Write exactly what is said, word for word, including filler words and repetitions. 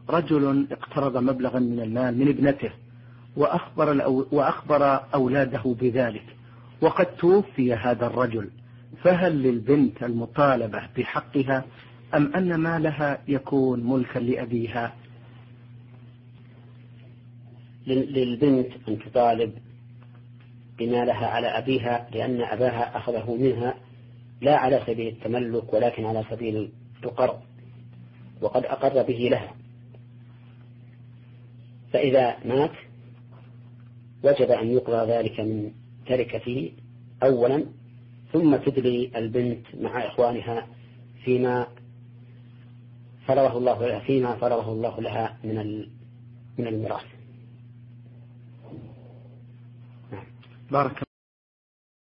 رجل اقترض مبلغا من المال من ابنته وأخبر, وأخبر أولاده بذلك، وقد توفي هذا الرجل، فهل للبنت المطالبة بحقها أم أن مالها يكون ملكا لأبيها؟ للبنت أن تطالب بما لها على أبيها، لأن أباها أخذه منها لا على سبيل التملك ولكن على سبيل القرض، وقد أقر به لها. فإذا مات وجب أن يقضى ذلك من تركته أولا، ثم تدلي البنت مع إخوانها فيما فرضه الله لها فيما فرضه الله لها من من الميراث. بارك